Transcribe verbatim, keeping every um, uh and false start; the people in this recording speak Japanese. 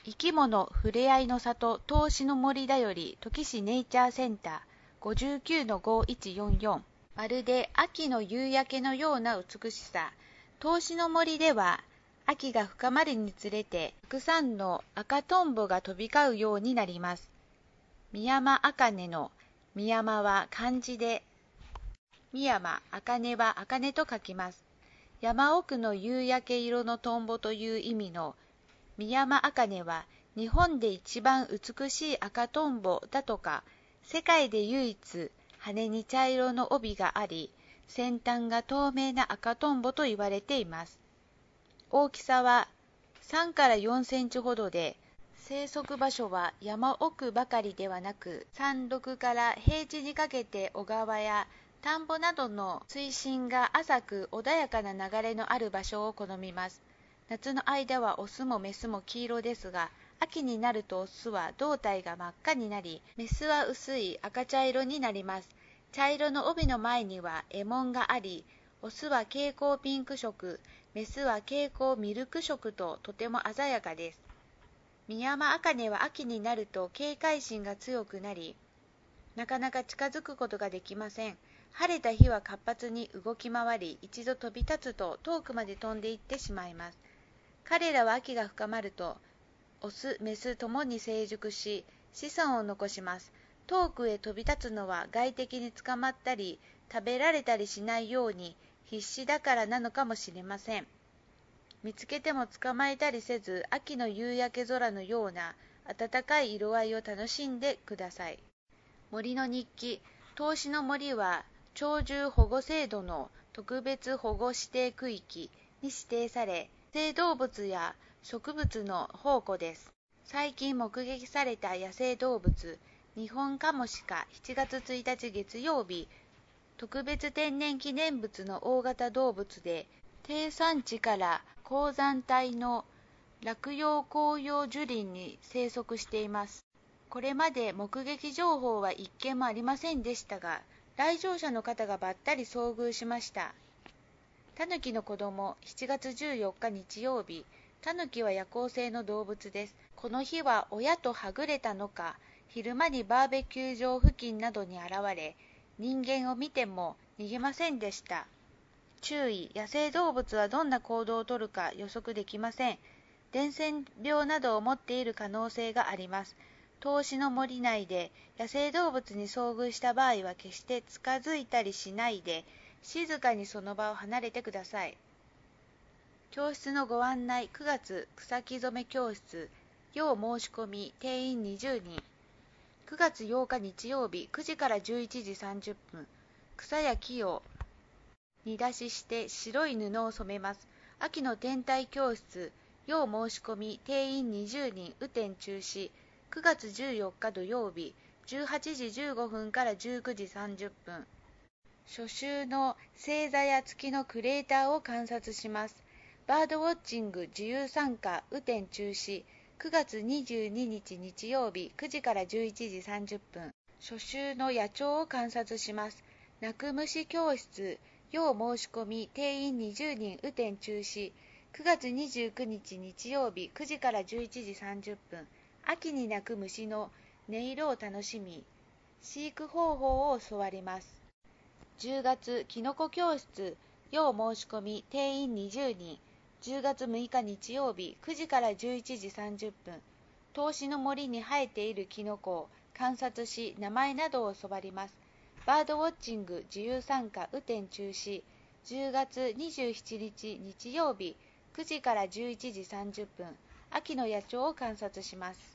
生き物ふれあいの里投資の森だより土岐市ネイチャーセンター ごじゅうきゅうのごいちよんよん まるで秋の夕焼けのような美しさ。投資の森では秋が深まるにつれてたくさんの赤とんぼが飛び交うようになります。ミヤマアカネのミヤマは漢字でミヤマ、アカネはアカネと書きます。山奥の夕焼け色のトンボという意味のミヤマアカネは日本で一番美しい赤とんぼだとか、世界で唯一羽に茶色の帯があり、先端が透明な赤とんぼと言われています。大きさはさんからよんセンチほどで、生息場所は山奥ばかりではなく、山麓から平地にかけて小川や田んぼなどの水深が浅く穏やかな流れのある場所を好みます。夏の間はオスもメスも黄色ですが、秋になるとオスは胴体が真っ赤になり、メスは薄い赤茶色になります。茶色の帯の前には衣紋があり、オスは蛍光ピンク色、メスは蛍光ミルク色ととても鮮やかです。ミヤマアカネは秋になると警戒心が強くなり、なかなか近づくことができません。晴れた日は活発に動き回り、一度飛び立つと遠くまで飛んでいってしまいます。彼らは秋が深まると、オス、メスともに成熟し、子孫を残します。遠くへ飛び立つのは外敵に捕まったり、食べられたりしないように必死だからなのかもしれません。見つけても捕まえたりせず、秋の夕焼け空のような暖かい色合いを楽しんでください。森の日記。投資の森は鳥獣保護制度の特別保護指定区域に指定され、野生動物や植物の宝庫です。最近目撃された野生動物、ニホンカモシカしちがつついたち月曜日、特別天然記念物の大型動物で、低山地から高山帯の落葉広葉樹林に生息しています。これまで目撃情報は一件もありませんでしたが、来場者の方がばったり遭遇しました。タヌキの子供、しちがつじゅうよっか日曜日。タヌキは夜行性の動物です。この日は親とはぐれたのか、昼間にバーベキュー場付近などに現れ、人間を見ても逃げませんでした。注意、野生動物はどんな行動をとるか予測できません。伝染病などを持っている可能性があります。投資の森内で野生動物に遭遇した場合は決して近づいたりしないで、静かにその場を離れてください。教室のご案内。くがつ草木染め教室、要申し込み、定員にじゅうにん。くがつようか日曜日、くじからじゅういちじさんじゅっぷん。草や木を煮出しして白い布を染めます。秋の天体教室、要申し込み、定員にじゅうにん、雨天中止。くがつじゅうよっか土曜日、じゅうはちじじゅうごふんからじゅうくじさんじゅっぷん。初秋の星座や月のクレーターを観察します。バードウォッチング自由参加、雨天中止。くがつにじゅうににち日曜日、くじからじゅういちじさんじゅっぷん。初秋の野鳥を観察します。鳴く虫教室、要申し込み、定員にじゅうにん、雨天中止。くがつにじゅうくにち日曜日、くじからじゅういちじさんじゅっぷん。秋に鳴く虫の音色を楽しみ、飼育方法を教わります。じゅうがつキノコ教室、要申し込み、定員にじゅうにん。じゅうがつむいか日曜日、くじからじゅういちじさんじゅっぷん。投資の森に生えているキノコを観察し、名前などを教わります。バードウォッチング自由参加、雨天中止。じゅうがつにじゅうしちにち日曜日、くじからじゅういちじさんじゅっぷん。秋の野鳥を観察します。